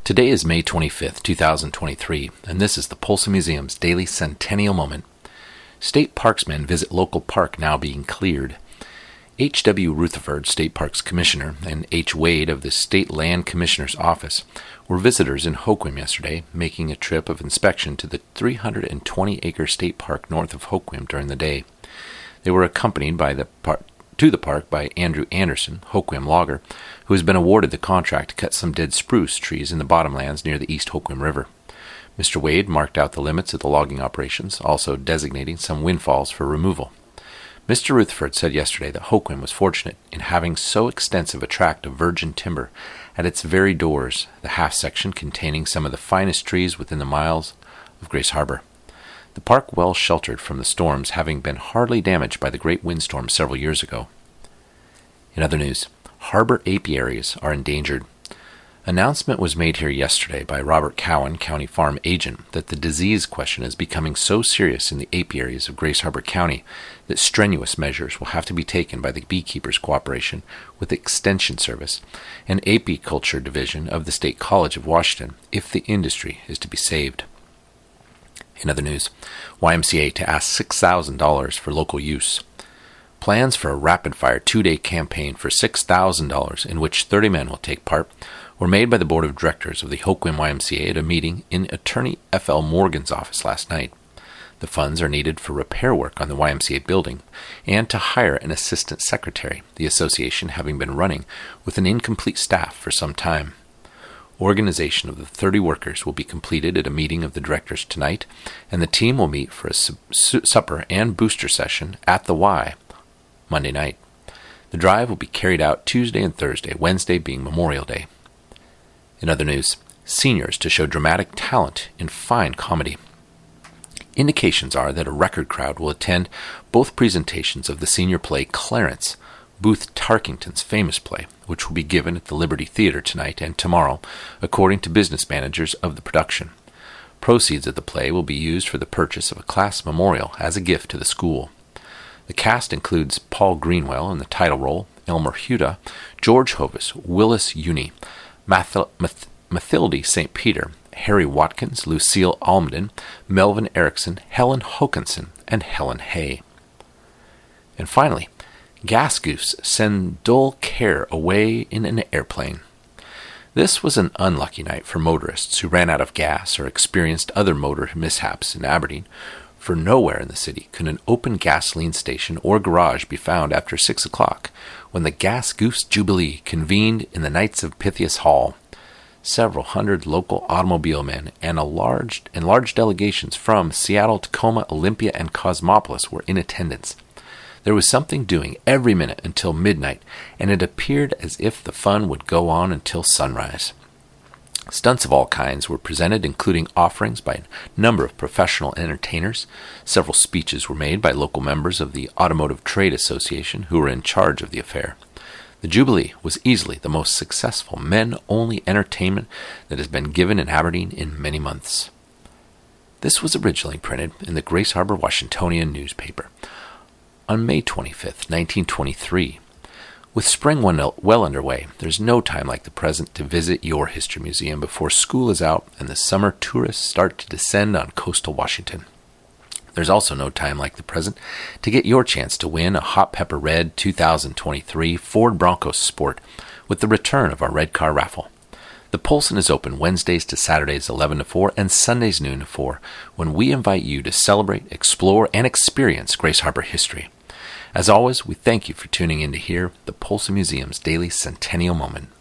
Today is May 25th, 2023, and this is the Polson Museum's Daily Centennial Moment. State parksmen visit local park now being cleared. H.W. Rutherford, State Parks Commissioner, and H. Wade of the State Land Commissioner's Office were visitors in Hoquiam yesterday, making a trip of inspection to the 320-acre state park north of Hoquiam during the day. They were accompanied to the park by Andrew Anderson, Hoquiam logger, who has been awarded the contract to cut some dead spruce trees in the bottomlands near the East Hoquiam River. Mr. Wade marked out the limits of the logging operations, also designating some windfalls for removal. Mr. Rutherford said yesterday that Hoquiam was fortunate in having so extensive a tract of virgin timber at its very doors, the half-section containing some of the finest trees within the miles of Grace Harbor. The park well sheltered from the storms, having been hardly damaged by the great windstorm several years ago. In other news, harbor apiaries are endangered. Announcement was made here yesterday by Robert Cowan, County Farm Agent, that the disease question is becoming so serious in the apiaries of Grace Harbor County that strenuous measures will have to be taken by the Beekeepers Cooperation with Extension Service and Apiculture Division of the State College of Washington if the industry is to be saved. In other news, YMCA to ask $6,000 for local use. Plans for a rapid-fire 2-day campaign for $6,000 in which 30 men will take part were made by the Board of Directors of the Hoquiam YMCA at a meeting in Attorney F.L. Morgan's office last night. The funds are needed for repair work on the YMCA building and to hire an assistant secretary, the association having been running with an incomplete staff for some time. Organization of the 30 workers will be completed at a meeting of the directors tonight, and the team will meet for a supper and booster session at the Y Monday night. The drive will be carried out Tuesday and Thursday, Wednesday being Memorial Day. In other news, seniors to show dramatic talent in fine comedy. Indications are that a record crowd will attend both presentations of the senior play Clarence, Booth Tarkington's famous play, which will be given at the Liberty Theater tonight and tomorrow, according to business managers of the production. Proceeds of the play will be used for the purchase of a class memorial as a gift to the school. The cast includes Paul Greenwell in the title role, Elmer Huda, George Hovis, Willis Uni, Mathilde St. Peter, Harry Watkins, Lucille Almaden, Melvin Erickson, Helen Hokinson, and Helen Hay. And finally, gas goose send dull care away in an airplane. This was an unlucky night for motorists who ran out of gas or experienced other motor mishaps in Aberdeen, for nowhere in the city could an open gasoline station or garage be found after 6 o'clock, when the Gas Goose Jubilee convened in the Knights of Pythias Hall. Several hundred local automobile men and large delegations from Seattle, Tacoma, Olympia, and Cosmopolis were in attendance. There was something doing every minute until midnight, and it appeared as if the fun would go on until sunrise. Stunts of all kinds were presented, including offerings by a number of professional entertainers. Several speeches were made by local members of the Automotive Trade Association who were in charge of the affair. The Jubilee was easily the most successful men-only entertainment that has been given in Aberdeen in many months. This was originally printed in the Grace Harbor Washingtonian newspaper on May 25th, 1923. With spring well underway, there's no time like the present to visit your history museum before school is out and the summer tourists start to descend on coastal Washington. There's also no time like the present to get your chance to win a Hot Pepper Red 2023 Ford Bronco Sport with the return of our red car raffle. The Polson is open Wednesdays to Saturdays 11 to 4 and Sundays noon to 4 when we invite you to celebrate, explore, and experience Grace Harbor history. As always, we thank you for tuning in to hear the Polson Museum's Daily Centennial Moment.